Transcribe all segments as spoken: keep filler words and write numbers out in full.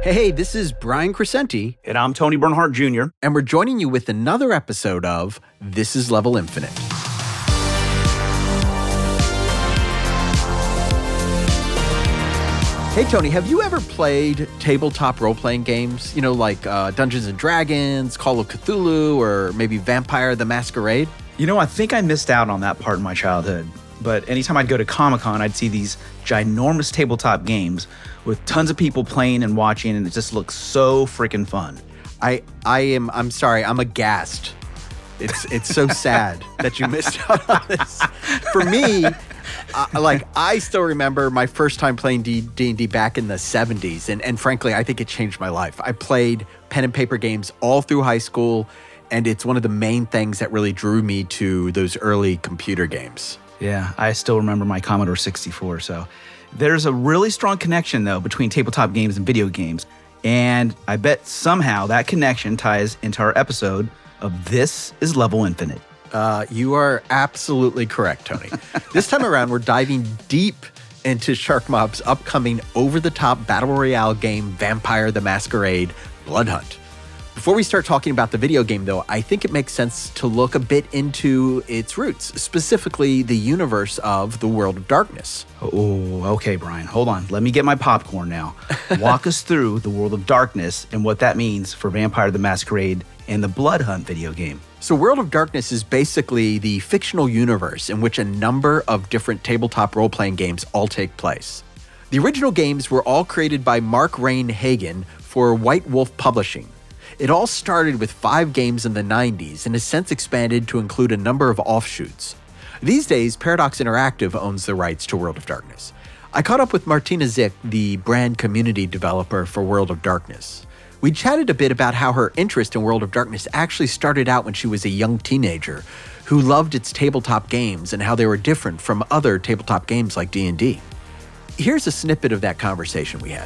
Hey, this is Brian Crescenti. And I'm Tony Bernhardt Junior And we're joining you with another episode of This is Level Infinite. Hey, Tony, have you ever played tabletop role-playing games? You know, like uh, Dungeons and Dragons, Call of Cthulhu, or maybe Vampire the Masquerade? You know, I think I missed out on that part of my childhood. But anytime I'd go to Comic-Con, I'd see these ginormous tabletop games with tons of people playing and watching, and it just looks so freaking fun. I I am, I'm sorry, I'm aghast. It's, it's so sad that you missed out on this. For me... Uh, like, I still remember my first time playing D and D back in the seventies, and, and frankly, I think it changed my life. I played pen and paper games all through high school, and it's one of the main things that really drew me to those early computer games. Yeah, I still remember my Commodore sixty-four, so there's a really strong connection, though, between tabletop games and video games, and I bet somehow that connection ties into our episode of This is Level Infinite. Uh, you are absolutely correct, Tony. This time around, we're diving deep into Sharkmob's upcoming over-the-top battle royale game, Vampire the Masquerade Blood Hunt. Before we start talking about the video game, though, I think it makes sense to look a bit into its roots, specifically the universe of the World of Darkness. Oh, okay, Brian. Hold on. Let me get my popcorn now. Walk us through the World of Darkness and what that means for Vampire the Masquerade and the Blood Hunt video game. So World of Darkness is basically the fictional universe in which a number of different tabletop role-playing games all take place. The original games were all created by Mark Rain Hagen for White Wolf Publishing. It all started with five games in the nineties and has since expanded to include a number of offshoots. These days, Paradox Interactive owns the rights to World of Darkness. I caught up with Martina Zick, the brand community developer for World of Darkness. We chatted a bit about how her interest in World of Darkness actually started out when she was a young teenager who loved its tabletop games and how they were different from other tabletop games like D and D. Here's a snippet of that conversation we had.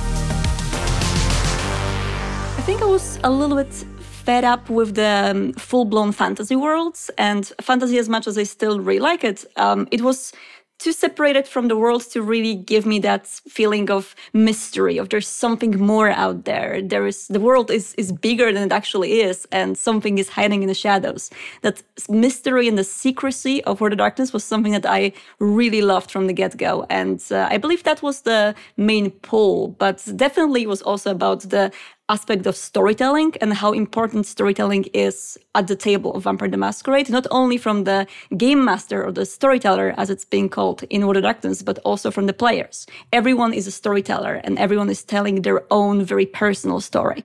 I think I was a little bit fed up with the um, full-blown fantasy worlds, and fantasy, as much as I still really like it, um, it was too separated from the world to really give me that feeling of mystery, of there's something more out there. There is the world is is bigger than it actually is, and something is hiding in the shadows. That mystery and the secrecy of World of Darkness was something that I really loved from the get-go, and uh, I believe that was the main pull. But definitely it was also about the aspect of storytelling and how important storytelling is at the table of Vampire the Masquerade, not only from the game master or the storyteller, as it's being called in World of Darkness, but also from the players. Everyone is a storyteller, and everyone is telling their own very personal story.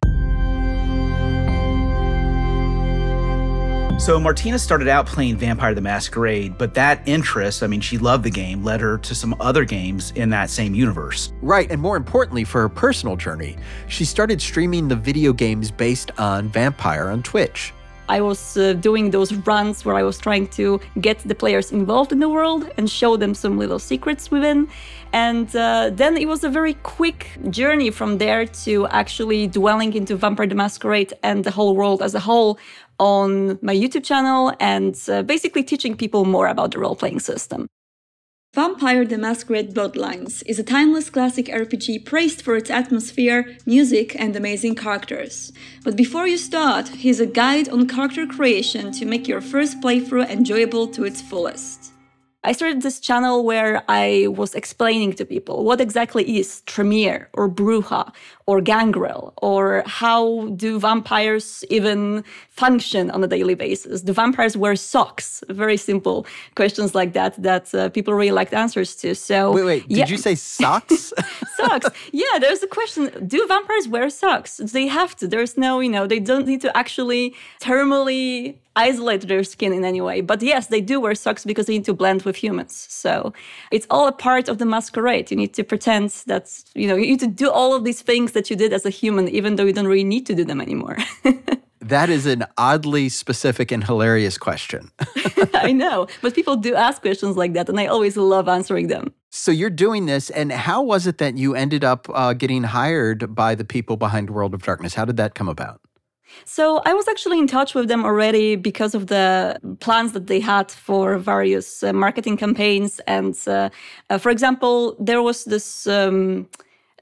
So Martina started out playing Vampire the Masquerade, but that interest, I mean, she loved the game, led her to some other games in that same universe. Right, and more importantly, for her personal journey, she started streaming the video games based on Vampire on Twitch. I was uh, doing those runs where I was trying to get the players involved in the world and show them some little secrets within. And uh, then it was a very quick journey from there to actually dwelling into Vampire the Masquerade and the whole world as a whole on my YouTube channel, and uh, basically teaching people more about the role-playing system. Vampire the Masquerade Bloodlines is a timeless classic R P G praised for its atmosphere, music, and amazing characters. But before you start, here's a guide on character creation to make your first playthrough enjoyable to its fullest. I started this channel where I was explaining to people what exactly is Tremere or Bruja or Gangrel, or how do vampires even function on a daily basis. Do vampires wear socks? Very simple questions like that that uh, people really liked answers to. So Wait, wait, did yeah. you say socks? Socks. Yeah, there's a question. Do vampires wear socks? They have to. There's no, you know, they don't need to actually thermally isolate their skin in any way. But yes, they do wear socks because they need to blend with humans. So it's all a part of the masquerade. You need to pretend that, you know, you need to do all of these things that you did as a human, even though you don't really need to do them anymore. That is an oddly specific and hilarious question. I know, but people do ask questions like that, and I always love answering them. So you're doing this, and how was it that you ended up uh, getting hired by the people behind World of Darkness? How did that come about? So I was actually in touch with them already because of the plans that they had for various uh, marketing campaigns. And uh, uh, for example, there was this... Um,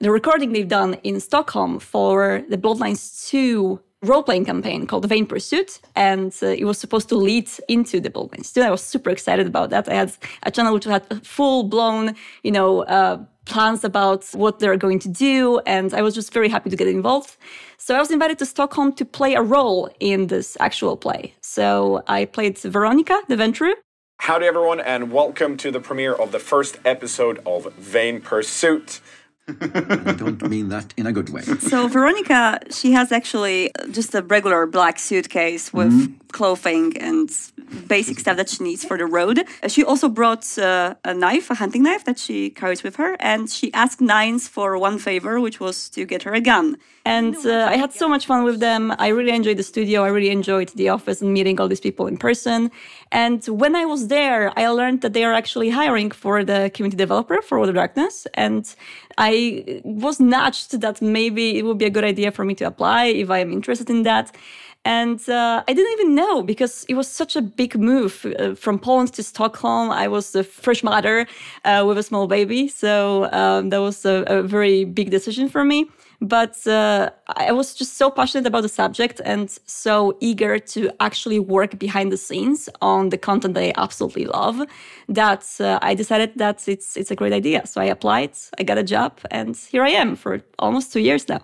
the recording they've done in Stockholm for the Bloodlines two role-playing campaign called Vain Pursuit, and uh, it was supposed to lead into the Bloodlines two. I was super excited about that. I had a channel which had full-blown, you know, uh, plans about what they're going to do, and I was just very happy to get involved. So I was invited to Stockholm to play a role in this actual play. So I played Veronica, the Ventrue. Howdy everyone, and welcome to the premiere of the first episode of Vain Pursuit. I don't mean that in a good way. So Veronica, she has actually just a regular black suitcase with mm. clothing and basic stuff that she needs for the road. She also brought uh, a knife, a hunting knife that she carries with her, and she asked Nines for one favor, which was to get her a gun. And uh, I had so much fun with them. I really enjoyed the studio. I really enjoyed the office and meeting all these people in person. And when I was there, I learned that they are actually hiring for the community developer for World of Darkness. And I was nudged that maybe it would be a good idea for me to apply if I'm interested in that. And uh, I didn't even know because it was such a big move uh, from Poland to Stockholm. I was a fresh mother uh, with a small baby. So um, that was a, a very big decision for me. But uh, I was just so passionate about the subject and so eager to actually work behind the scenes on the content that I absolutely love that uh, I decided that it's it's a great idea. So I applied, I got a job, and here I am for almost two years now.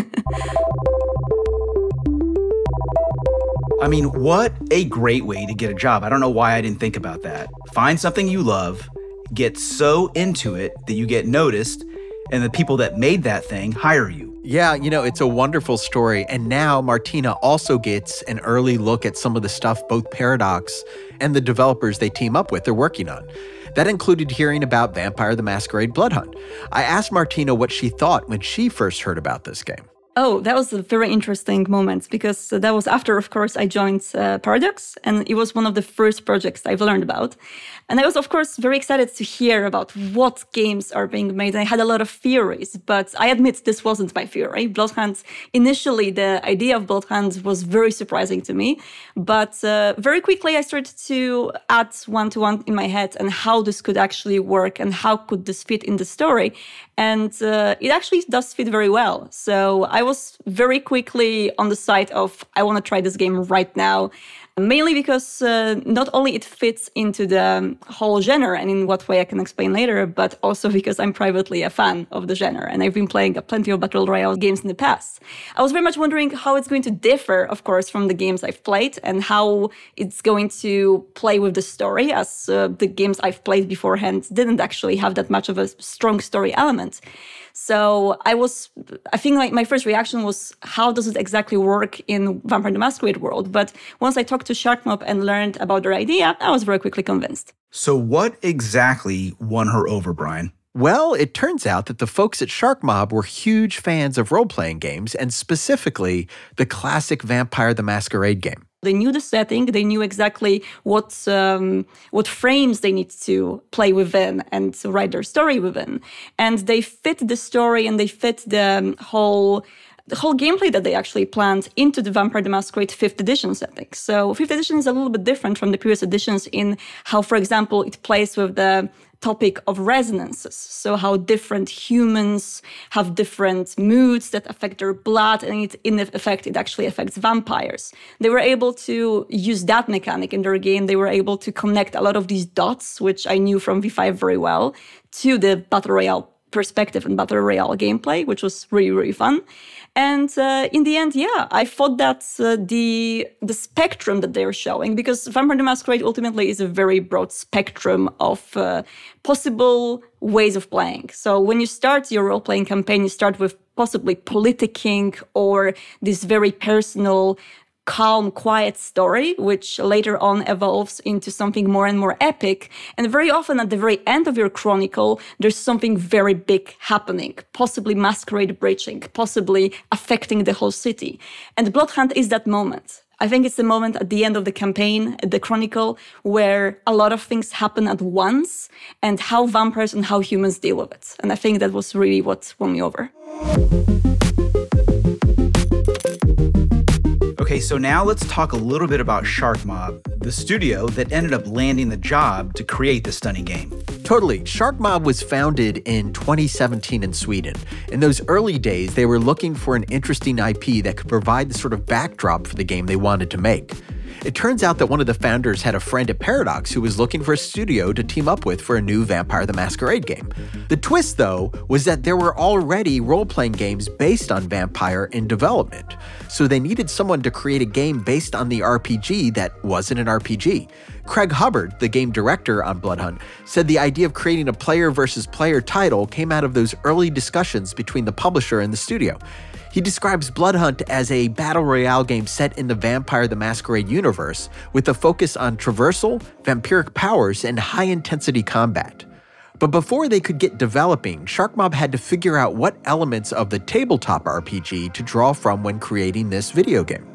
I mean, what a great way to get a job. I don't know why I didn't think about that. Find something you love, get so into it that you get noticed, and the people that made that thing hire you. Yeah, you know, it's a wonderful story. And now Martina also gets an early look at some of the stuff both Paradox and the developers they team up with are working on. That included hearing about Vampire the Masquerade Blood Hunt. I asked Martina what she thought when she first heard about this game. Oh, that was a very interesting moment because that was after, of course, I joined uh, Paradox, and it was one of the first projects I've learned about. And I was, of course, very excited to hear about what games are being made. And I had a lot of theories, but I admit this wasn't my theory. Blood Hunt, initially, the idea of Blood Hunt was very surprising to me. But uh, very quickly, I started to add one-to-one in my head and how this could actually work and how could this fit in the story. And uh, it actually does fit very well. So I was very quickly on the side of, I want to try this game right now. Mainly because uh, not only it fits into the whole genre and in what way I can explain later, but also because I'm privately a fan of the genre and I've been playing plenty of Battle Royale games in the past. I was very much wondering how it's going to differ, of course, from the games I've played and how it's going to play with the story, as uh, the games I've played beforehand didn't actually have that much of a strong story element. So I was, I think like my first reaction was, how does it exactly work in Vampire the Masquerade world? But once I talked to Sharkmob and learned about their idea, I was very quickly convinced. So what exactly won her over, Brian? Well, it turns out that the folks at Sharkmob were huge fans of role-playing games, and specifically the classic Vampire the Masquerade game. They knew the setting, they knew exactly what um, what frames they need to play within and to write their story within. And they fit the story and they fit the whole the whole gameplay that they actually planned into the Vampire the Masquerade fifth edition setting. So fifth edition is a little bit different from the previous editions in how, for example, it plays with the topic of resonances. So how different humans have different moods that affect their blood, and it, in effect, it actually affects vampires. They were able to use that mechanic in their game. They were able to connect a lot of these dots, which I knew from V five very well, to the Battle Royale perspective and Battle Royale gameplay, which was really, really fun. And uh, in the end, yeah, I thought that uh, the the spectrum that they're showing, because Vampire the Masquerade ultimately is a very broad spectrum of uh, possible ways of playing. So when you start your role-playing campaign, you start with possibly politicking or this very personal, calm, quiet story, which later on evolves into something more and more epic. And very often at the very end of your chronicle, there's something very big happening, possibly masquerade breaching, possibly affecting the whole city. And Blood Hunt is that moment. I think it's the moment at the end of the campaign, the chronicle, where a lot of things happen at once and how vampires and how humans deal with it. And I think that was really what won me over. Okay, so now let's talk a little bit about Sharkmob, the studio that ended up landing the job to create this stunning game. Totally. Sharkmob was founded in twenty seventeen in Sweden. In those early days, they were looking for an interesting I P that could provide the sort of backdrop for the game they wanted to make. It turns out that one of the founders had a friend at Paradox who was looking for a studio to team up with for a new Vampire the Masquerade game. The twist, though, was that there were already role-playing games based on Vampire in development. So they needed someone to create a game based on the R P G that wasn't an R P G. Craig Hubbard, the game director on Bloodhunt, said the idea of creating a player versus player title came out of those early discussions between the publisher and the studio. He describes Bloodhunt as a battle royale game set in the Vampire the Masquerade universe with a focus on traversal, vampiric powers, and high-intensity combat. But before they could get developing, Sharkmob had to figure out what elements of the tabletop R P G to draw from when creating this video game.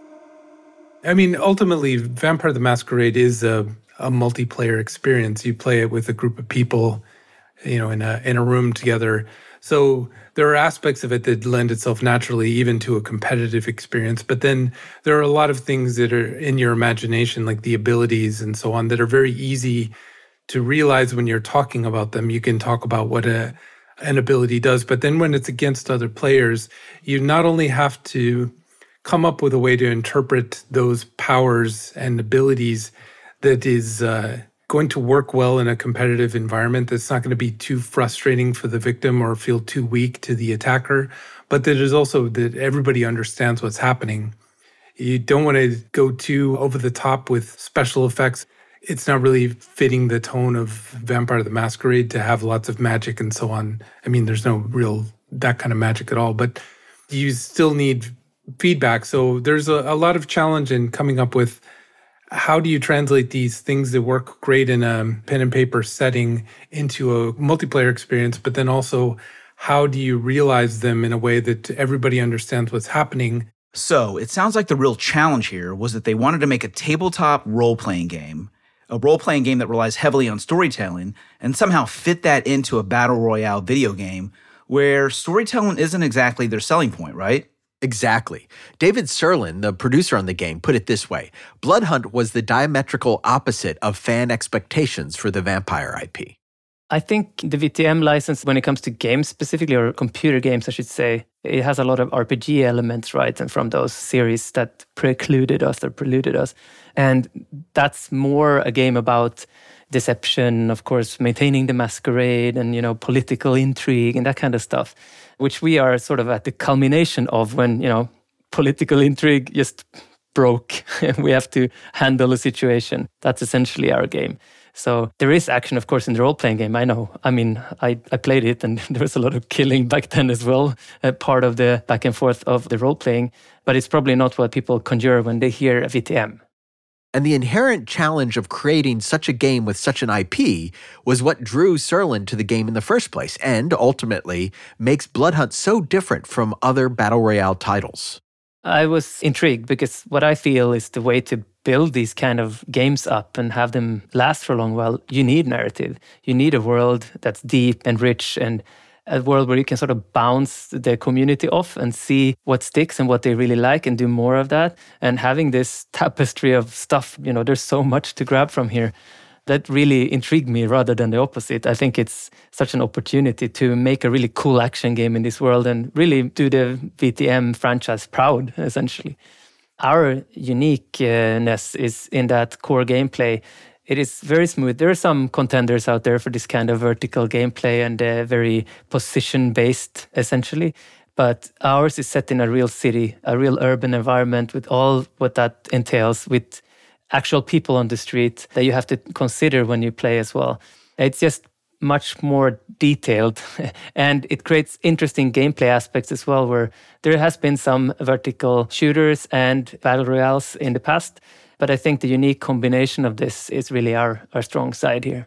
I mean, ultimately, Vampire the Masquerade is a, a multiplayer experience. You play it with a group of people, you know, in a in a room together. So there are aspects of it that lend itself naturally even to a competitive experience. But then there are a lot of things that are in your imagination, like the abilities and so on, that are very easy to realize when you're talking about them. You can talk about what a, an ability does. But then when it's against other players, you not only have to come up with a way to interpret those powers and abilities that is uh, going to work well in a competitive environment, that's not going to be too frustrating for the victim or feel too weak to the attacker, but that is also that everybody understands what's happening. You don't want to go too over the top with special effects. It's not really fitting the tone of Vampire the Masquerade to have lots of magic and so on. I mean, there's no real that kind of magic at all, but you still need feedback. So there's a, a lot of challenge in coming up with how do you translate these things that work great in a pen and paper setting into a multiplayer experience, but then also how do you realize them in a way that everybody understands what's happening? So it sounds like the real challenge here was that they wanted to make a tabletop role-playing game, a role-playing game that relies heavily on storytelling, and somehow fit that into a battle royale video game where storytelling isn't exactly their selling point, right? Exactly. David Serlin, the producer on the game, put it this way. Bloodhunt was the diametrical opposite of fan expectations for the Vampire I P. I think the V T M license, when it comes to games specifically, or computer games, I should say, it has a lot of R P G elements, right? And from those series that precluded us or preluded us. And that's more a game about deception, of course, maintaining the masquerade and, you know, political intrigue and that kind of stuff, which we are sort of at the culmination of when, you know, political intrigue just broke and we have to handle a situation. That's essentially our game. So there is action, of course, in the role-playing game. I know. I mean, I, I played it and there was a lot of killing back then as well, uh, part of the back and forth of the role-playing. But it's probably not what people conjure when they hear a V T M. And the inherent challenge of creating such a game with such an I P was what drew Serlin to the game in the first place, and ultimately makes Bloodhunt so different from other battle royale titles. I was intrigued because what I feel is the way to build these kind of games up and have them last for a long while, you need narrative. You need a world that's deep and rich and a world where you can sort of bounce the community off and see what sticks and what they really like and do more of that. And having this tapestry of stuff, you know, there's so much to grab from here. That really intrigued me rather than the opposite. I think it's such an opportunity to make a really cool action game in this world and really do the V T M franchise proud, essentially. Our uniqueness is in that core gameplay. It is very smooth. There are some contenders out there for this kind of vertical gameplay and uh, very position-based, essentially. But ours is set in a real city, a real urban environment with all what that entails, with actual people on the street that you have to consider when you play as well. It's just much more detailed and it creates interesting gameplay aspects as well, where there has been some vertical shooters and battle royales in the past. But I think the unique combination of this is really our, our strong side here.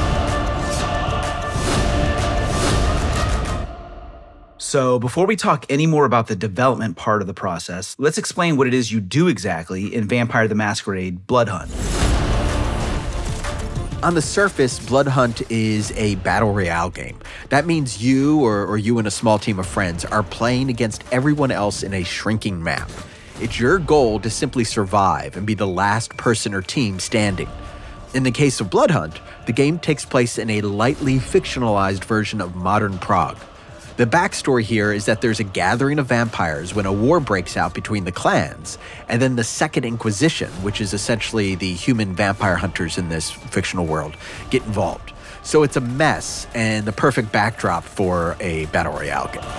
So before we talk any more about the development part of the process, let's explain what it is you do exactly in Vampire the Masquerade Bloodhunt. On the surface, Bloodhunt is a battle royale game. That means you or, or you and a small team of friends are playing against everyone else in a shrinking map. It's your goal to simply survive and be the last person or team standing. In the case of Bloodhunt, the game takes place in a lightly fictionalized version of modern Prague. The backstory here is that there's a gathering of vampires when a war breaks out between the clans, and then the Second Inquisition, which is essentially the human vampire hunters in this fictional world, get involved. So it's a mess and the perfect backdrop for a battle royale game.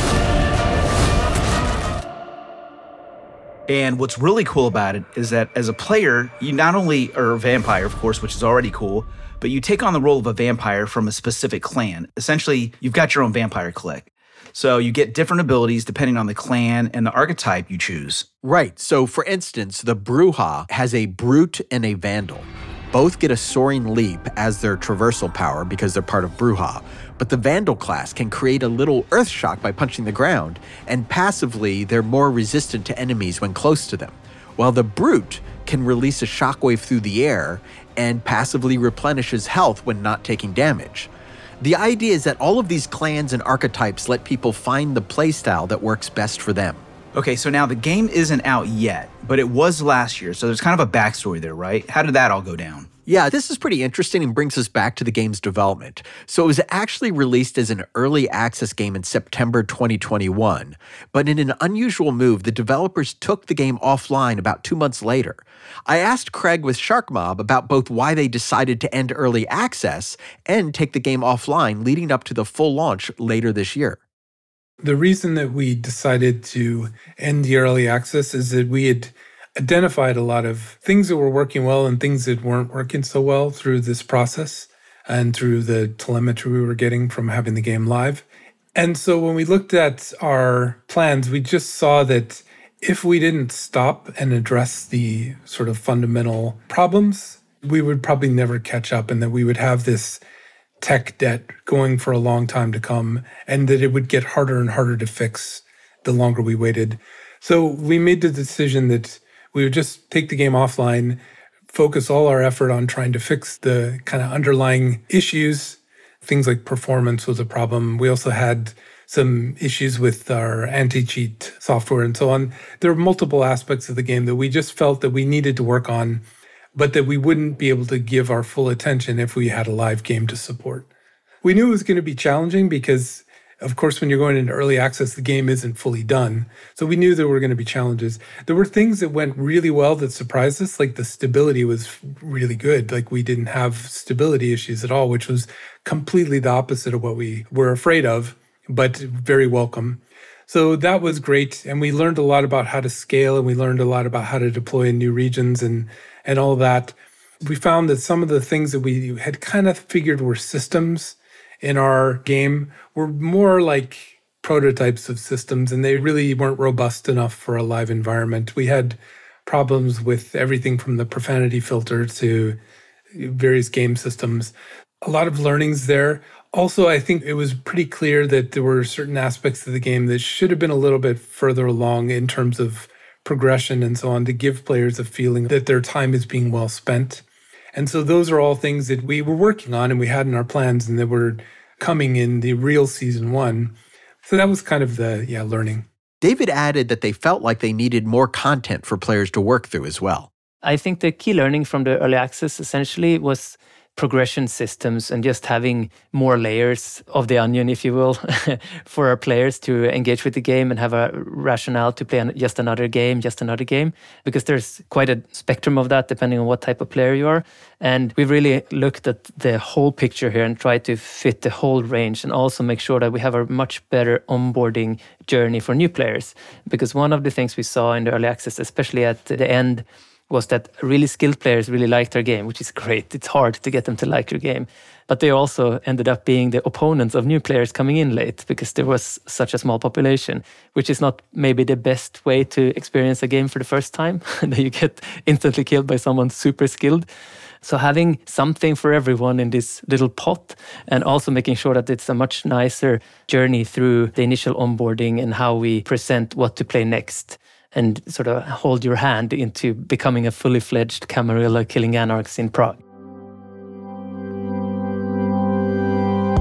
And what's really cool about it is that as a player, you not only are a vampire, of course, which is already cool, but you take on the role of a vampire from a specific clan. Essentially, you've got your own vampire clique. So you get different abilities depending on the clan and the archetype you choose. Right. So for instance, the Brujah has a Brute and a Vandal. Both get a soaring leap as their traversal power because they're part of Brujah. But the Vandal class can create a little earth shock by punching the ground, and passively, they're more resistant to enemies when close to them. While the Brute can release a shockwave through the air and passively replenishes health when not taking damage. The idea is that all of these clans and archetypes let people find the playstyle that works best for them. Okay, so now the game isn't out yet, but it was last year, so there's kind of a backstory there, right? How did that all go down? Yeah, this is pretty interesting and brings us back to the game's development. So it was actually released as an early access game in September twenty twenty-one, but in an unusual move, the developers took the game offline about two months later. I asked Craig with SharkMob about both why they decided to end early access and take the game offline leading up to the full launch later this year. The reason that we decided to end the early access is that we had identified a lot of things that were working well and things that weren't working so well through this process and through the telemetry we were getting from having the game live. And so when we looked at our plans, we just saw that if we didn't stop and address the sort of fundamental problems, we would probably never catch up, and that we would have this tech debt going for a long time to come, and that it would get harder and harder to fix the longer we waited. So we made the decision that we would just take the game offline, focus all our effort on trying to fix the kind of underlying issues. Things like performance was a problem. We also had some issues with our anti-cheat software and so on. There are multiple aspects of the game that we just felt that we needed to work on, but that we wouldn't be able to give our full attention if we had a live game to support. We knew it was going to be challenging because, of course, when you're going into early access, the game isn't fully done. So we knew there were going to be challenges. There were things that went really well that surprised us, like the stability was really good. Like we didn't have stability issues at all, which was completely the opposite of what we were afraid of, but very welcome. So that was great. And we learned a lot about how to scale, and we learned a lot about how to deploy in new regions and, and all that. We found that some of the things that we had kind of figured were systems in our game were more like prototypes of systems, and they really weren't robust enough for a live environment. We had problems with everything from the profanity filter to various game systems. A lot of learnings there. Also, I think it was pretty clear that there were certain aspects of the game that should have been a little bit further along in terms of progression and so on, to give players a feeling that their time is being well spent. And so those are all things that we were working on and we had in our plans and that were coming in the real season one. So that was kind of the, yeah, learning. David added that they felt like they needed more content for players to work through as well. I think the key learning from the early access essentially was progression systems and just having more layers of the onion, if you will, for our players to engage with the game and have a rationale to play just another game, just another game, because there's quite a spectrum of that depending on what type of player you are. And we really looked at the whole picture here and tried to fit the whole range and also make sure that we have a much better onboarding journey for new players. Because one of the things we saw in the early access, especially at the end, was that really skilled players really liked our game, which is great. It's hard to get them to like your game. But they also ended up being the opponents of new players coming in late because there was such a small population, which is not maybe the best way to experience a game for the first time, that you get instantly killed by someone super skilled. So having something for everyone in this little pot, and also making sure that it's a much nicer journey through the initial onboarding and how we present what to play next, and sort of hold your hand into becoming a fully fledged Camarilla killing anarchs in Prague.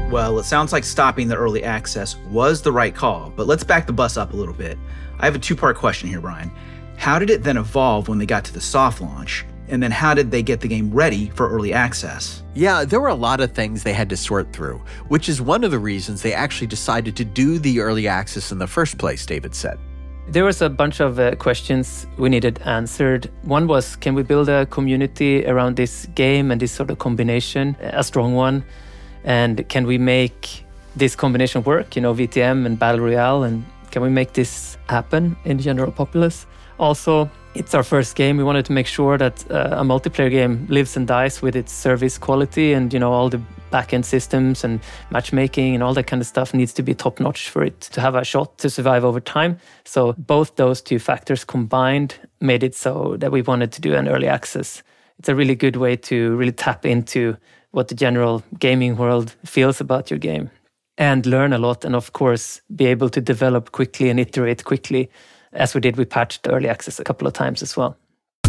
Well, it sounds like stopping the early access was the right call, but let's back the bus up a little bit. I have a two-part question here, Brian. How did it then evolve when they got to the soft launch? And then how did they get the game ready for early access? Yeah, there were a lot of things they had to sort through, which is one of the reasons they actually decided to do the early access in the first place, David said. There was a bunch of uh, questions we needed answered. One was, can we build a community around this game and this sort of combination, a strong one? And can we make this combination work, you know, V T M and Battle Royale? And can we make this happen in the general populace? Also, it's our first game. We wanted to make sure that uh, a multiplayer game lives and dies with its service quality, and, you know, all the back-end systems and matchmaking and all that kind of stuff needs to be top-notch for it to have a shot to survive over time. So both those two factors combined made it so that we wanted to do an early access. It's a really good way to really tap into what the general gaming world feels about your game and learn a lot, and of course be able to develop quickly and iterate quickly, as we did. We patched early access a couple of times as well.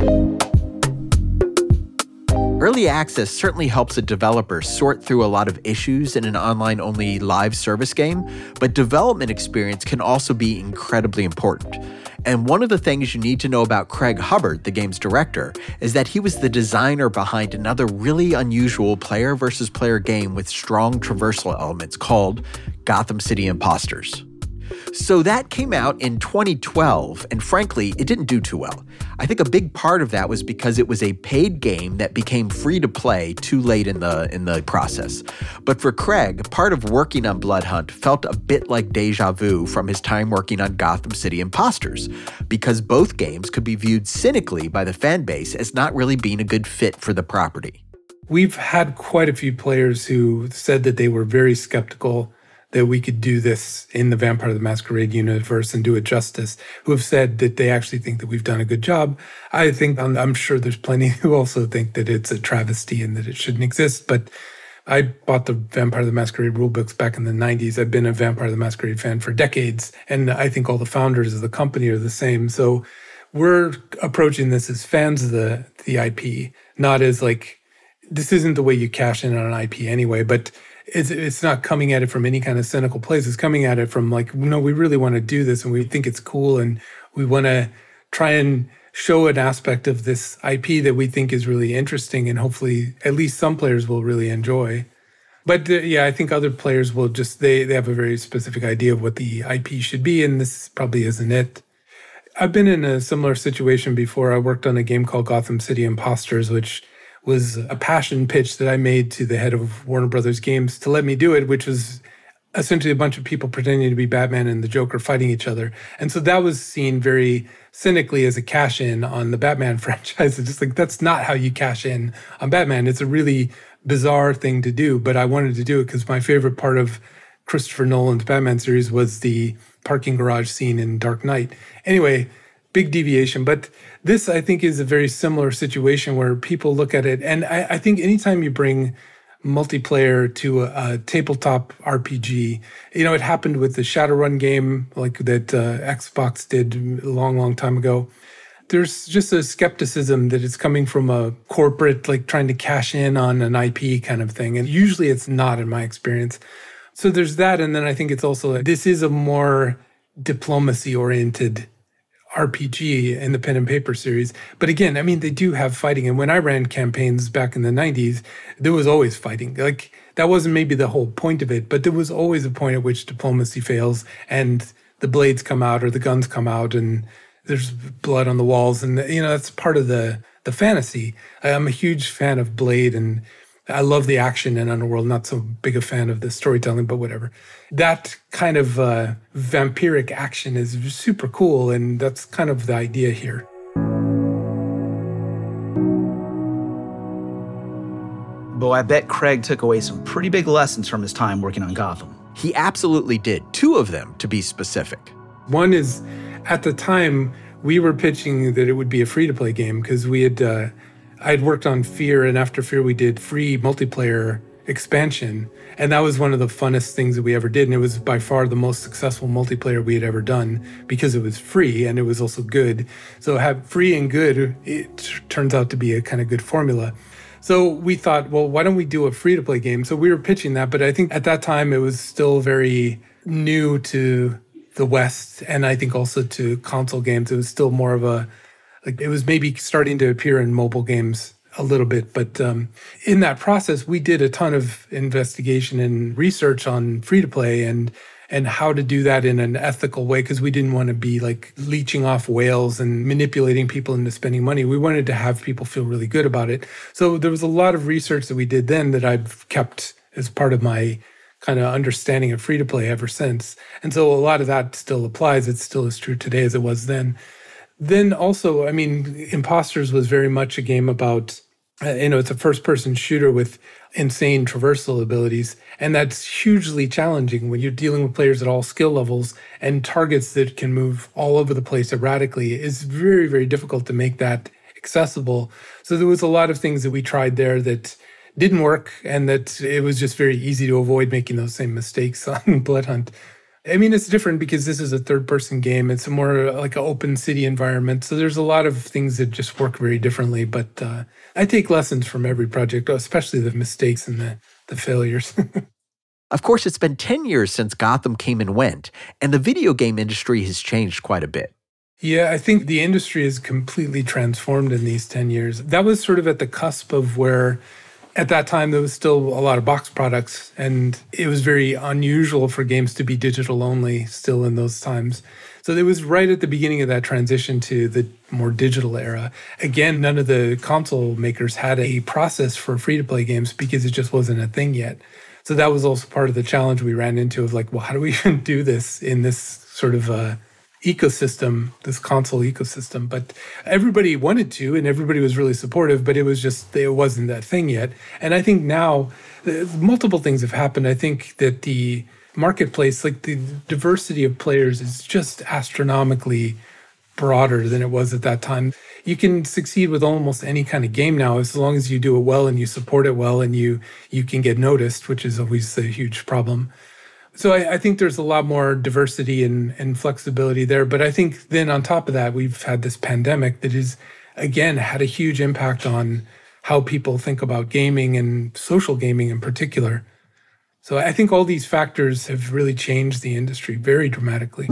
Early access certainly helps a developer sort through a lot of issues in an online-only live service game, but development experience can also be incredibly important. And one of the things you need to know about Craig Hubbard, the game's director, is that he was the designer behind another really unusual player versus player game with strong traversal elements called Gotham City Imposters. So that came out in twenty twelve, and frankly, it didn't do too well. I think a big part of that was because it was a paid game that became free to play too late in the in the process. But for Craig, part of working on Blood Hunt felt a bit like deja vu from his time working on Gotham City Imposters, because both games could be viewed cynically by the fan base as not really being a good fit for the property. We've had quite a few players who said that they were very skeptical that we could do this in the Vampire the Masquerade universe and do it justice, who have said that they actually think that we've done a good job. I think, I'm, I'm sure there's plenty who also think that it's a travesty and that it shouldn't exist, but I bought the Vampire the Masquerade rulebooks back in the nineties. I've been a Vampire the Masquerade fan for decades, and I think all the founders of the company are the same. So we're approaching this as fans of the, the I P, not as like, this isn't the way you cash in on an I P anyway, but It's it's not coming at it from any kind of cynical place. It's coming at it from like, no, we really want to do this and we think it's cool and we want to try and show an aspect of this I P that we think is really interesting and hopefully at least some players will really enjoy. But uh, yeah, I think other players will just, they, they have a very specific idea of what the I P should be, and this probably isn't it. I've been in a similar situation before. I worked on a game called Gotham City Imposters, which was a passion pitch that I made to the head of Warner Brothers Games to let me do it, which was essentially a bunch of people pretending to be Batman and the Joker fighting each other. And so that was seen very cynically as a cash-in on the Batman franchise. It's just like, that's not how you cash in on Batman. It's a really bizarre thing to do, but I wanted to do it because my favorite part of Christopher Nolan's Batman series was the parking garage scene in Dark Knight. Anyway, big deviation, but this, I think, is a very similar situation where people look at it. And I, I think anytime you bring multiplayer to a, a tabletop R P G, you know, it happened with the Shadowrun game like that uh, Xbox did a long, long time ago. There's just a skepticism that it's coming from a corporate, like trying to cash in on an I P kind of thing. And usually it's not, in my experience. So there's that. And then I think it's also, like, this is a more diplomacy-oriented R P G in the pen and paper series. But again, I mean, they do have fighting. And when I ran campaigns back in the nineties, there was always fighting. Like, that wasn't maybe the whole point of it, but there was always a point at which diplomacy fails and the blades come out or the guns come out and there's blood on the walls. And, you know, that's part of the, the fantasy. I'm a huge fan of Blade and I love the action in Underworld, not so big a fan of the storytelling, but whatever. That kind of uh, vampiric action is super cool, and that's kind of the idea here. Bo, I bet Craig took away some pretty big lessons from his time working on Gotham. He absolutely did. Two of them, to be specific. One is, at the time, we were pitching that it would be a free-to-play game because we had... Uh, I'd worked on Fear, and after Fear, we did free multiplayer expansion. And that was one of the funnest things that we ever did. And it was by far the most successful multiplayer we had ever done because it was free and it was also good. So have free and good, it turns out to be a kind of good formula. So we thought, well, why don't we do a free-to-play game? So we were pitching that, but I think at that time it was still very new to the West, and I think also to console games. It was still more of a, like it was maybe starting to appear in mobile games a little bit. But um, in that process, we did a ton of investigation and research on free-to-play and and how to do that in an ethical way, because we didn't want to be like leeching off whales and manipulating people into spending money. We wanted to have people feel really good about it. So there was a lot of research that we did then that I've kept as part of my kind of understanding of free-to-play ever since. And so a lot of that still applies. It's still as true today as it was then. Then also, I mean, Imposters was very much a game about, uh, you know, it's a first-person shooter with insane traversal abilities. And that's hugely challenging when you're dealing with players at all skill levels, and targets that can move all over the place erratically. It's very, very difficult to make that accessible. So there was a lot of things that we tried there that didn't work, and that it was just very easy to avoid making those same mistakes on Blood Hunt. I mean, it's different because this is a third-person game. It's a more like an open city environment. So there's a lot of things that just work very differently. But uh, I take lessons from every project, especially the mistakes and the, the failures. Of course, it's been ten years since Gotham came and went, and the video game industry has changed quite a bit. Yeah, I think the industry has completely transformed in these ten years. That was sort of at the cusp of where, at that time, there was still a lot of box products, and it was very unusual for games to be digital only still in those times. So it was right at the beginning of that transition to the more digital era. Again, none of the console makers had a process for free-to-play games because it just wasn't a thing yet. So that was also part of the challenge we ran into of like, well, how do we even do this in this sort of uh, ecosystem, this console ecosystem? But everybody wanted to, and everybody was really supportive, but it was just, it wasn't that thing yet. And I think now uh, multiple things have happened. I think that the marketplace, like the diversity of players is just astronomically broader than it was at that time. You can succeed with almost any kind of game now as long as you do it well and you support it well and you you can get noticed, which is always a huge problem. So I, I think there's a lot more diversity and, and flexibility there. But I think then on top of that, we've had this pandemic that is, again, had a huge impact on how people think about gaming and social gaming in particular. So I think all these factors have really changed the industry very dramatically.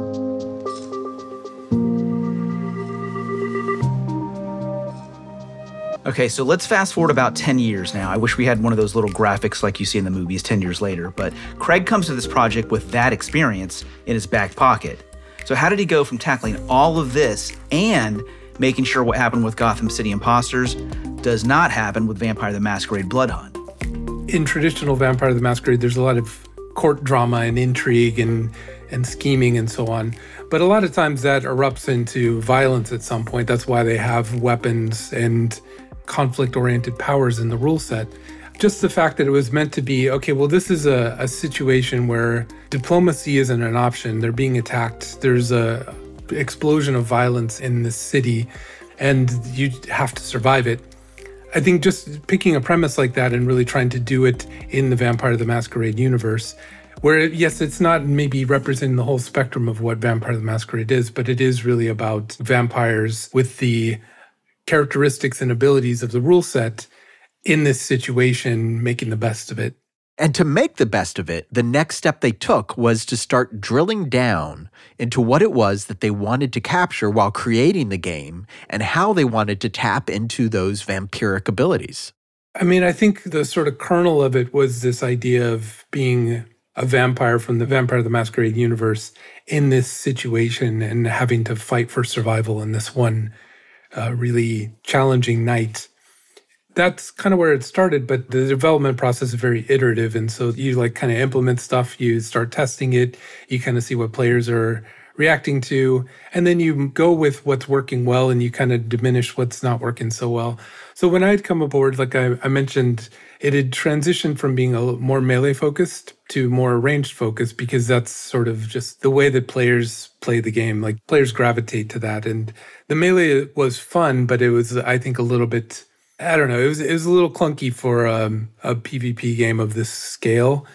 Okay, so let's fast forward about ten years now. I wish we had one of those little graphics like you see in the movies ten years later, but Craig comes to this project with that experience in his back pocket. So how did he go from tackling all of this and making sure what happened with Gotham City Imposters does not happen with Vampire the Masquerade Blood Hunt? In traditional Vampire the Masquerade, there's a lot of court drama and intrigue and, and scheming and so on. But a lot of times that erupts into violence at some point. That's why they have weapons and conflict-oriented powers in the rule set. Just the fact that it was meant to be, okay, well, this is a, a situation where diplomacy isn't an option. They're being attacked. There's a explosion of violence in this city, and you have to survive it. I think just picking a premise like that and really trying to do it in the Vampire the Masquerade universe, where, yes, it's not maybe representing the whole spectrum of what Vampire the Masquerade is, but it is really about vampires with the characteristics and abilities of the rule set in this situation, making the best of it. And to make the best of it, the next step they took was to start drilling down into what it was that they wanted to capture while creating the game and how they wanted to tap into those vampiric abilities. I mean, I think the sort of kernel of it was this idea of being a vampire from the Vampire the Masquerade universe in this situation and having to fight for survival in this one uh, really challenging night. That's kind of where it started, but the development process is very iterative. And so you like kind of implement stuff, you start testing it, you kind of see what players are reacting to, and then you go with what's working well and you kind of diminish what's not working so well. So when I'd come aboard, like I, I mentioned, it had transitioned from being a little more melee focused to more ranged focused because that's sort of just the way that players play the game. Like players gravitate to that. And the melee was fun, but it was, I think, a little bit, I don't know, it was it was a little clunky for um, a PvP game of this scale.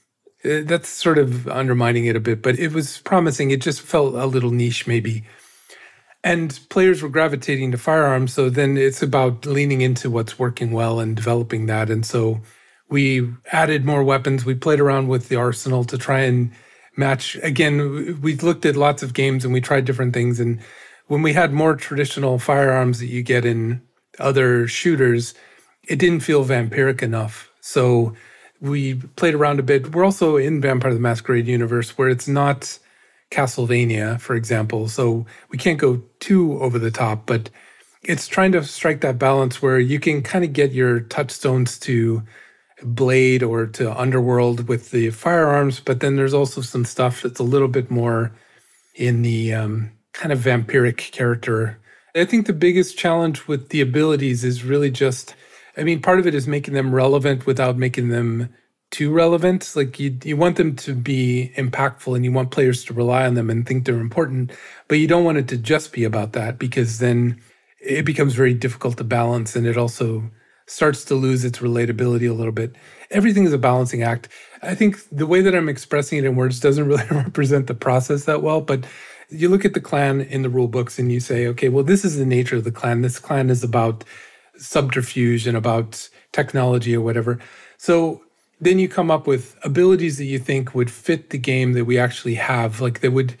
It, that's sort of undermining it a bit, but it was promising. It just felt a little niche maybe. And players were gravitating to firearms. So then it's about leaning into what's working well and developing that. And so we added more weapons. We played around with the arsenal to try and match. Again, we looked at lots of games and we tried different things. And when we had more traditional firearms that you get in other shooters, it didn't feel vampiric enough. So we played around a bit. We're also in Vampire the Masquerade universe where it's not Castlevania, for example. So we can't go too over the top, but it's trying to strike that balance where you can kind of get your touchstones to Blade or to Underworld with the firearms, but then there's also some stuff that's a little bit more in the um, kind of vampiric character. I think the biggest challenge with the abilities is really just, I mean, part of it is making them relevant without making them too relevant. Like you, you want them to be impactful and you want players to rely on them and think they're important, but you don't want it to just be about that because then it becomes very difficult to balance and it also starts to lose its relatability a little bit. Everything is a balancing act. I think the way that I'm expressing it in words doesn't really represent the process that well, but you look at the clan in the rule books and you say, okay, well, this is the nature of the clan. This clan is about subterfuge and about technology or whatever. So then you come up with abilities that you think would fit the game that we actually have, like that would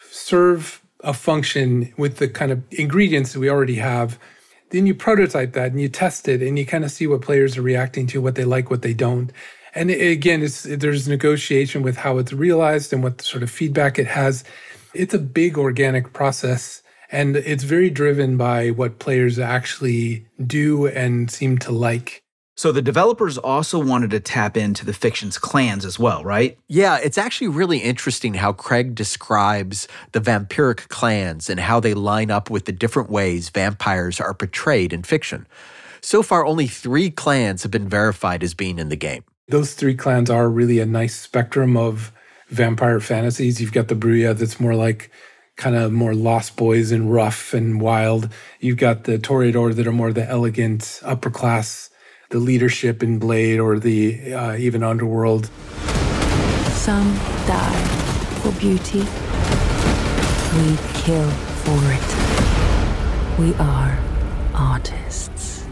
serve a function with the kind of ingredients that we already have. Then you prototype that and you test it and you kind of see what players are reacting to, what they like, what they don't. And again, it's, there's negotiation with how it's realized and what sort of feedback it has. It's a big organic process and it's very driven by what players actually do and seem to like. So the developers also wanted to tap into the fiction's clans as well, right? Yeah, it's actually really interesting how Craig describes the vampiric clans and how they line up with the different ways vampires are portrayed in fiction. So far, only three clans have been verified as being in the game. Those three clans are really a nice spectrum of vampire fantasies. You've got the Bruja that's more like kind of more Lost Boys and rough and wild. You've got the Toreador that are more the elegant, upper class, the leadership in Blade or the uh, even Underworld. Some die for beauty. We kill for it. We are artists.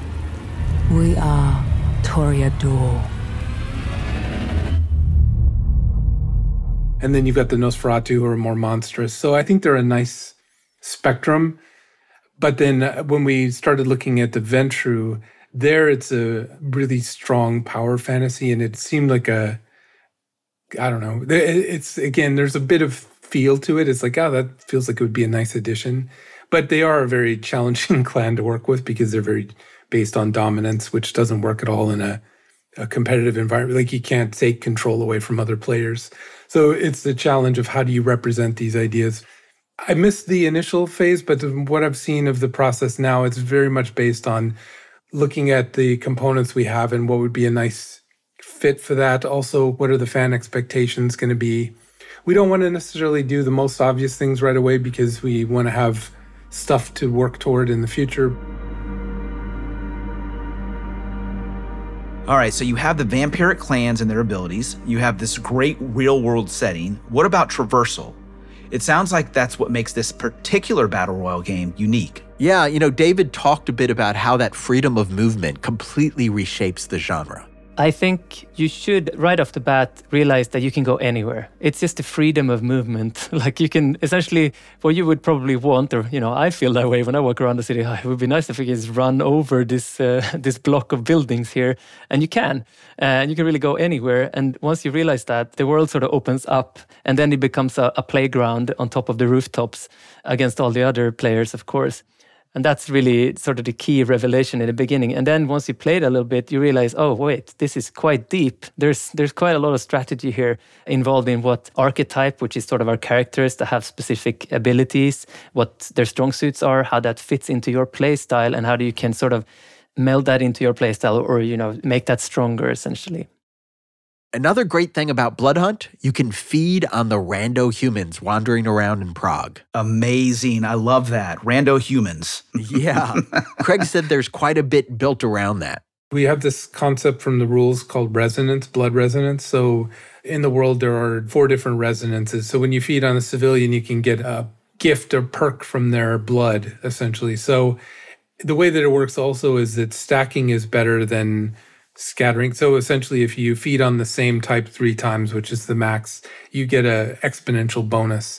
We are Toreador. And then you've got the Nosferatu who are more monstrous. So I think they're a nice spectrum. But then when we started looking at the Ventrue, there, it's a really strong power fantasy, and it seemed like a, I don't know, it's, again, there's a bit of feel to it. It's like, oh, that feels like it would be a nice addition. But they are a very challenging clan to work with because they're very based on dominance, which doesn't work at all in a, a competitive environment. Like you can't take control away from other players. So it's the challenge of how do you represent these ideas. I missed the initial phase, but what I've seen of the process now, it's very much based on looking at the components we have and what would be a nice fit for that. Also, what are the fan expectations going to be? We don't want to necessarily do the most obvious things right away because we want to have stuff to work toward in the future. All right, so you have the vampiric clans and their abilities. You have this great real-world setting. What about traversal? It sounds like that's what makes this particular Battle Royale game unique. Yeah, you know, David talked a bit about how that freedom of movement completely reshapes the genre. I think you should, right off the bat, realize that you can go anywhere. It's just the freedom of movement. Like you can essentially, what you would probably want, or, you know, I feel that way when I walk around the city. Oh, it would be nice if we could just run over this uh, this block of buildings here. And you can. And you can really go anywhere. And once you realize that, the world sort of opens up. And then it becomes a, a playground on top of the rooftops against all the other players, of course. And that's really sort of the key revelation in the beginning. And then once you play it a little bit, you realize, oh, wait, this is quite deep. There's there's quite a lot of strategy here involved in what archetype, which is sort of our characters that have specific abilities, what their strong suits are, how that fits into your play style, and how you can sort of meld that into your play style or, you know, make that stronger, essentially. Another great thing about Blood Hunt, you can feed on the rando humans wandering around in Prague. Amazing. I love that. Rando humans. Yeah. Craig said there's quite a bit built around that. We have this concept from the rules called resonance, blood resonance. So in the world, there are four different resonances. So when you feed on a civilian, you can get a gift or perk from their blood, essentially. So the way that it works also is that stacking is better than scattering. So essentially, if you feed on the same type three times, which is the max, you get an exponential bonus.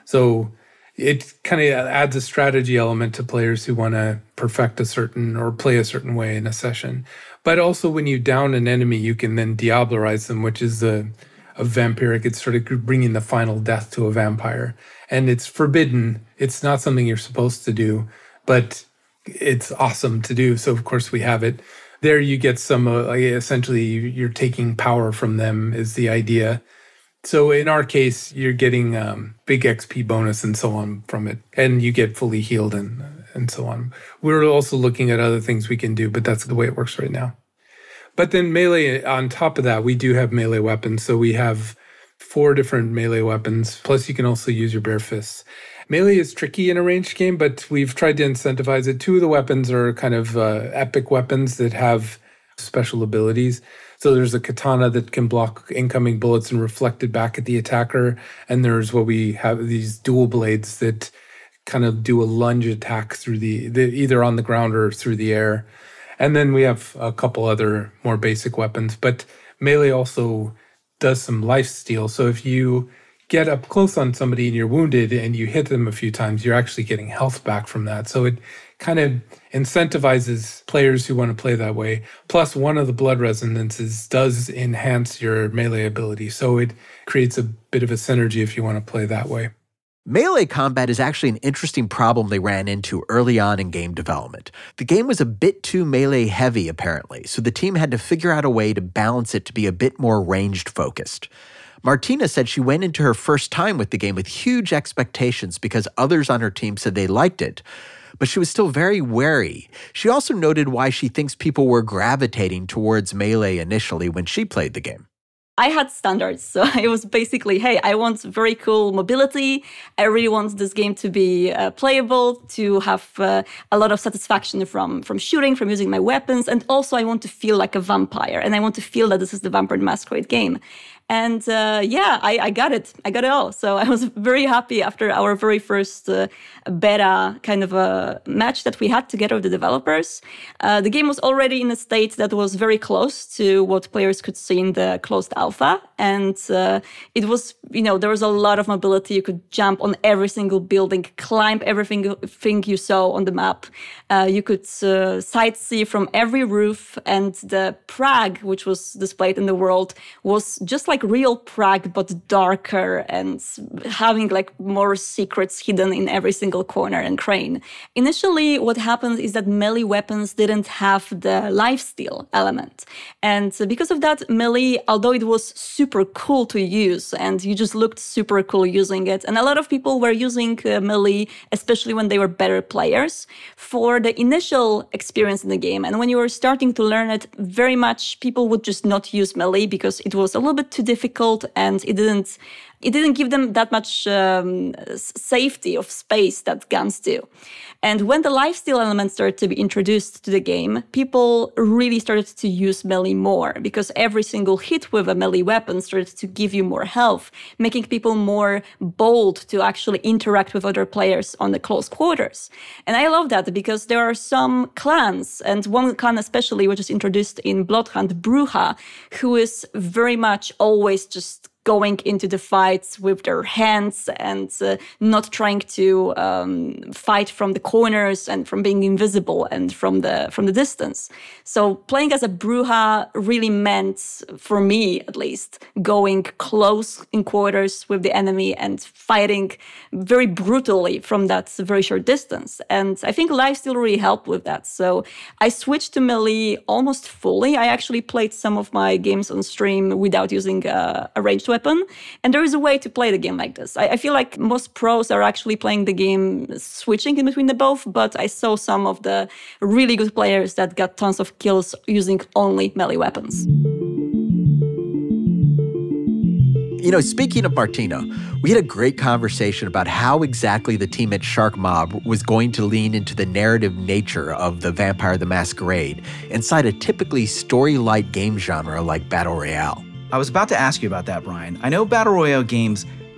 So it kind of adds a strategy element to players who want to perfect a certain or play a certain way in a session. But also when you down an enemy, you can then diablerize them, which is a, a vampiric. It's sort of bringing the final death to a vampire. And it's forbidden. It's not something you're supposed to do, but it's awesome to do. So of course we have it. There you get some, uh, like essentially you're taking power from them is the idea. So in our case, you're getting um, big X P bonus and so on from it. And you get fully healed and, and so on. We're also looking at other things we can do, but that's the way it works right now. But then melee, on top of that, we do have melee weapons. So we have four different melee weapons. Plus you can also use your bare fists. Melee is tricky in a ranged game, but we've tried to incentivize it. Two of the weapons are kind of uh, epic weapons that have special abilities. So there's a katana that can block incoming bullets and reflect it back at the attacker. And there's what we have, these dual blades that kind of do a lunge attack through the, the either on the ground or through the air. And then we have a couple other more basic weapons. But melee also does some lifesteal. So if you get up close on somebody and you're wounded and you hit them a few times, you're actually getting health back from that. So it kind of incentivizes players who want to play that way. Plus, one of the blood resonances does enhance your melee ability. So it creates a bit of a synergy if you want to play that way. Melee combat is actually an interesting problem they ran into early on in game development. The game was a bit too melee heavy, apparently, so the team had to figure out a way to balance it to be a bit more ranged focused. Martina said she went into her first time with the game with huge expectations because others on her team said they liked it, but she was still very wary. She also noted why she thinks people were gravitating towards melee initially when she played the game. I had standards. So it was basically, hey, I want very cool mobility. I really want this game to be uh, playable, to have uh, a lot of satisfaction from, from shooting, from using my weapons. And also I want to feel like a vampire. And I want to feel that this is the Vampire the Masquerade game. And uh, yeah, I, I got it. I got it all. So I was very happy after our very first uh, beta kind of a match that we had together with the developers. Uh, the game was already in a state that was very close to what players could see in the closed alpha. And uh, it was, you know, there was a lot of mobility. You could jump on every single building, climb everything thing you saw on the map. Uh, you could uh, sightsee from every roof. And the Prague, which was displayed in the world, was just like real Prague, but darker and having like more secrets hidden in every single corner and crane. Initially, what happened is that melee weapons didn't have the lifesteal element. And because of that, melee, although it was super cool to use and you just looked super cool using it, and a lot of people were using uh, melee, especially when they were better players, for the initial experience in the game. And when you were starting to learn it, very much people would just not use melee because it was a little bit too difficult and it didn't it didn't give them that much um, safety of space that guns do. And when the lifesteal elements started to be introduced to the game, people really started to use melee more because every single hit with a melee weapon started to give you more health, making people more bold to actually interact with other players on the close quarters. And I love that because there are some clans, and one clan especially, which is introduced in Bloodhunt, Bruja, who is very much always just going into the fights with their hands and uh, not trying to um, fight from the corners and from being invisible and from the from the distance. So playing as a Bruja really meant, for me at least, going close in quarters with the enemy and fighting very brutally from that very short distance. And I think lifesteal really helped with that. So I switched to melee almost fully. I actually played some of my games on stream without using uh, a ranged weapon. And there is a way to play the game like this. I, I feel like most pros are actually playing the game switching in between the both, but I saw some of the really good players that got tons of kills using only melee weapons. You know, speaking of Martina, we had a great conversation about how exactly the team at Shark Mob was going to lean into the narrative nature of the Vampire the Masquerade inside a typically story-light game genre like Battle Royale. I was about to ask you about that, Brian. I know Battle Royale games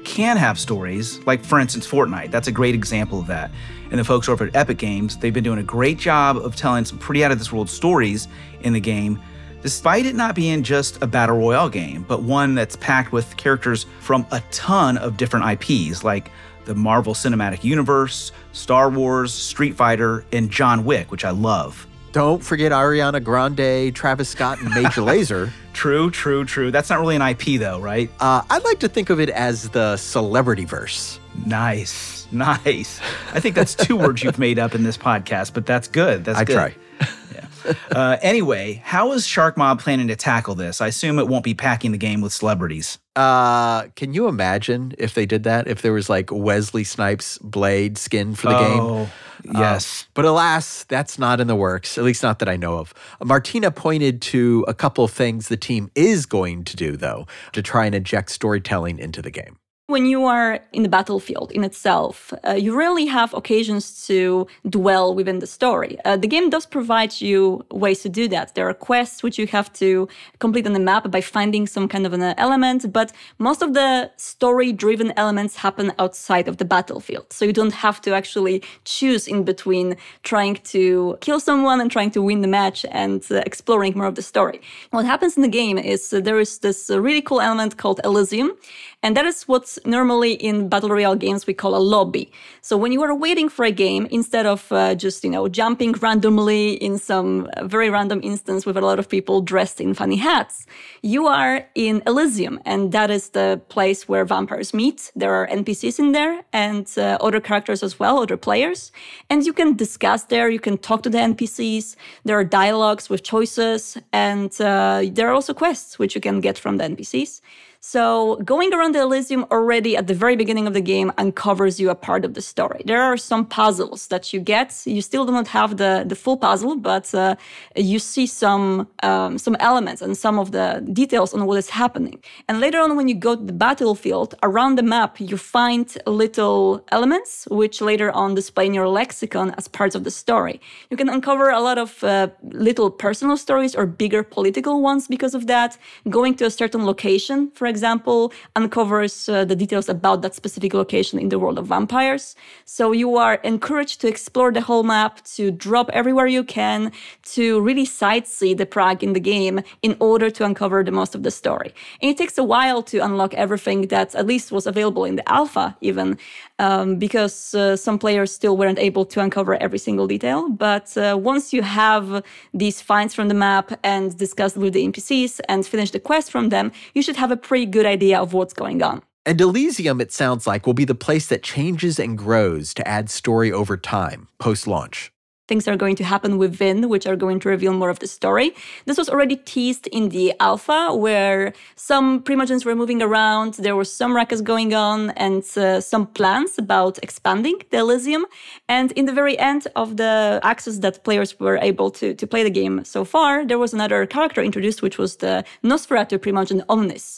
can have stories, like, for instance, Fortnite. That's a great example of that. And the folks over at Epic Games, they've been doing a great job of telling some pretty out-of-this-world stories in the game, despite it not being just a battle royale game, but one that's packed with characters from a ton of different I Ps, like the Marvel Cinematic Universe, Star Wars, Street Fighter, and John Wick, which I love. Don't forget Ariana Grande, Travis Scott, and Major Lazer. True, true, true. That's not really an I P, though, right? Uh, I'd like to think of it as the celebrity-verse. Nice, nice. I think that's two words you've made up in this podcast, but that's good. That's I good. try. Yeah. Uh, anyway, how is Shark Mob planning to tackle this? I assume it won't be packing the game with celebrities. Uh, can you imagine if they did that? If there was like Wesley Snipes' Blade skin for the oh, game? Yes. Uh, but alas, that's not in the works, at least not that I know of. Martina pointed to a couple of things the team is going to do, though, to try and inject storytelling into the game. When you are in the battlefield in itself, uh, you rarely have occasions to dwell within the story. Uh, the game does provide you ways to do that. There are quests which you have to complete on the map by finding some kind of an element, but most of the story-driven elements happen outside of the battlefield. So you don't have to actually choose in between trying to kill someone and trying to win the match and uh, exploring more of the story. What happens in the game is uh, there is this uh, really cool element called Elysium, and that is what's normally in Battle Royale games we call a lobby. So when you are waiting for a game, instead of uh, just, you know, jumping randomly in some very random instance with a lot of people dressed in funny hats, you are in Elysium, and that is the place where vampires meet. There are N P Cs in there and uh, other characters as well, other players. And you can discuss there, you can talk to the N P Cs, there are dialogues with choices, and uh, there are also quests which you can get from the N P Cs. So going around the Elysium already at the very beginning of the game uncovers you a part of the story. There are some puzzles that you get. You still do not have the, the full puzzle, but uh, you see some um, some elements and some of the details on what is happening. And later on, when you go to the battlefield, around the map, you find little elements, which later on display in your lexicon as parts of the story. You can uncover a lot of uh, little personal stories or bigger political ones because of that. Going to a certain location, for example, uncovers uh, the details about that specific location in the world of vampires. So you are encouraged to explore the whole map, to drop everywhere you can, to really sightsee the Prague in the game in order to uncover the most of the story. And it takes a while to unlock everything that at least was available in the alpha even, um, because uh, some players still weren't able to uncover every single detail. But uh, once you have these finds from the map and discuss with the N P Cs and finish the quest from them, you should have a pretty good idea of what's going on. And Elysium, it sounds like, will be the place that changes and grows to add story over time, post-launch. Things are going to happen within, which are going to reveal more of the story. This was already teased in the alpha, where some Primogens were moving around, there was some ruckus going on, and uh, some plans about expanding the Elysium. And in the very end of the access that players were able to, to play the game so far, there was another character introduced, which was the Nosferatu Primogen Omnis.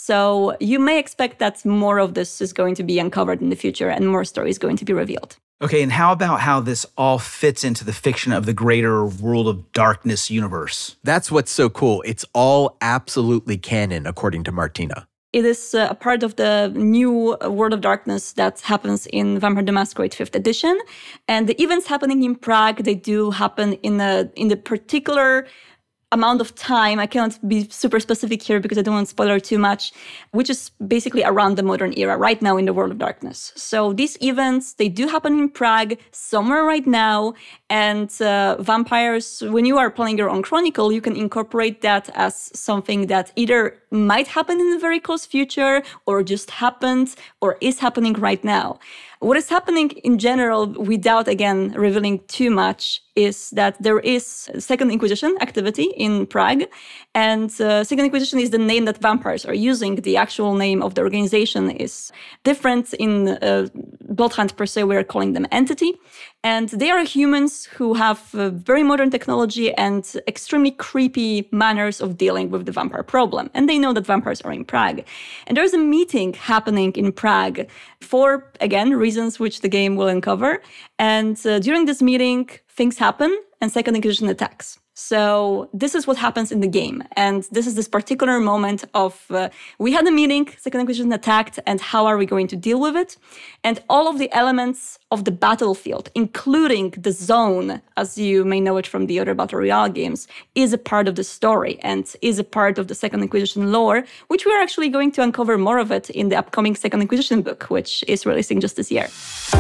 So you may expect that more of this is going to be uncovered in the future and more story is going to be revealed. Okay, and how about how this all fits into the fiction of the greater World of Darkness universe? That's what's so cool. It's all absolutely canon, according to Martina. It is a part of the new World of Darkness that happens in Vampire the Masquerade fifth edition. And the events happening in Prague, they do happen in a in the particular amount of time. I cannot be super specific here because I don't want to spoiler too much, which is basically around the modern era, right now in the World of Darkness. So these events, they do happen in Prague, somewhere right now, and uh, vampires, when you are playing your own chronicle, you can incorporate that as something that either might happen in the very close future, or just happened, or is happening right now. What is happening in general, without, again, revealing too much, is that there is Second Inquisition activity in Prague. And uh, Second Inquisition is the name that vampires are using. The actual name of the organization is different. In uh, Bloodhunt, per se, we're calling them Entity. And they are humans who have uh, very modern technology and extremely creepy manners of dealing with the vampire problem. And they know that vampires are in Prague. And there's a meeting happening in Prague for, again, reasons which the game will uncover. And uh, during this meeting, things happen and Second Inquisition attacks. So this is what happens in the game. And this is this particular moment of, uh, we had a meeting, Second Inquisition attacked, and how are we going to deal with it? And all of the elements of the battlefield, including the zone, as you may know it from the other Battle Royale games, is a part of the story and is a part of the Second Inquisition lore, which we are actually going to uncover more of it in the upcoming Second Inquisition book, which is releasing just this year.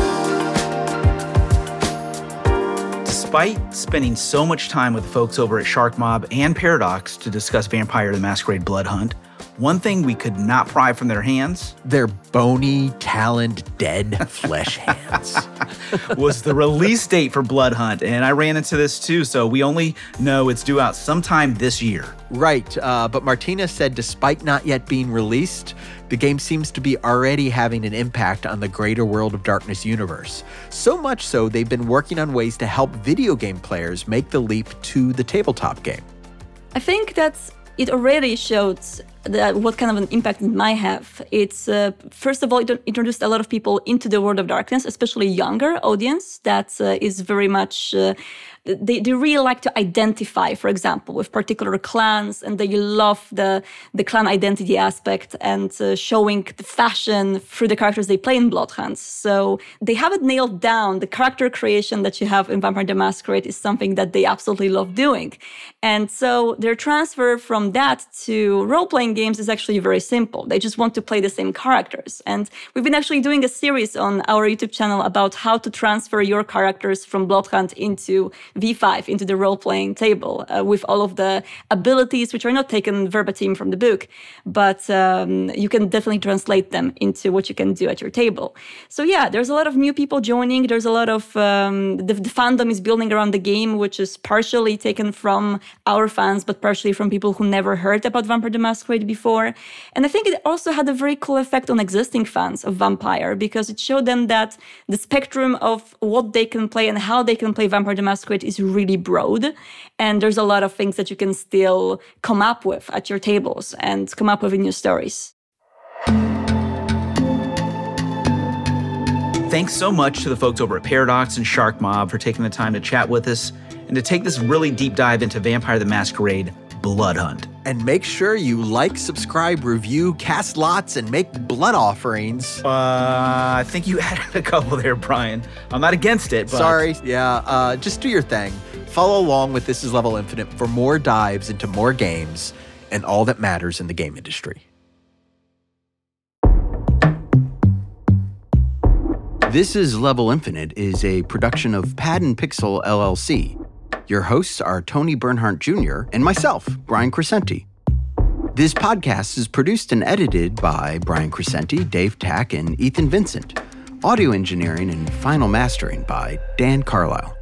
Despite spending so much time with the folks over at Shark Mob and Paradox to discuss Vampire the Masquerade Blood Hunt, one thing we could not pry from their hands, their bony, taloned, dead flesh hands, was the release date for Blood Hunt. And I ran into this too, so we only know it's due out sometime this year. Right, uh, but Martina said despite not yet being released, the game seems to be already having an impact on the greater World of Darkness universe. So much so, they've been working on ways to help video game players make the leap to the tabletop game. I think that's it already showed that what kind of an impact it might have. It's, uh, first of all, it introduced a lot of people into the World of Darkness, especially younger audience that uh, is very much, uh, they, they really like to identify, for example, with particular clans, and they love the, the clan identity aspect and uh, showing the fashion through the characters they play in Blood Hunt. So they have it nailed down. The character creation that you have in Vampire the Masquerade is something that they absolutely love doing. And so their transfer from that to role-playing games is actually very simple. They just want to play the same characters. And we've been actually doing a series on our YouTube channel about how to transfer your characters from Blood Hunt into V five, into the role-playing table, uh, with all of the abilities, which are not taken verbatim from the book, but um, you can definitely translate them into what you can do at your table. So yeah, there's a lot of new people joining. There's a lot of, um, the, the fandom is building around the game, which is partially taken from our fans, but partially from people who never heard about Vampire the Masquerade before. And I think it also had a very cool effect on existing fans of Vampire, because it showed them that the spectrum of what they can play and how they can play Vampire the Masquerade is really broad. And there's a lot of things that you can still come up with at your tables and come up with in your stories. Thanks so much to the folks over at Paradox and Shark Mob for taking the time to chat with us and to take this really deep dive into Vampire the Masquerade Blood Hunt. And make sure you like, subscribe, review, cast lots, and make blood offerings. Uh, I think you added a couple there, Brian. I'm not against it, but... Sorry. Yeah, uh, just do your thing. Follow along with This Is Level Infinite for more dives into more games and all that matters in the game industry. This Is Level Infinite is a production of Pad and Pixel L L C. Your hosts are Tony Bernhardt Junior and myself, Brian Crescenti. This podcast is produced and edited by Brian Crescenti, Dave Tack, and Ethan Vincent. Audio engineering and final mastering by Dan Carlisle.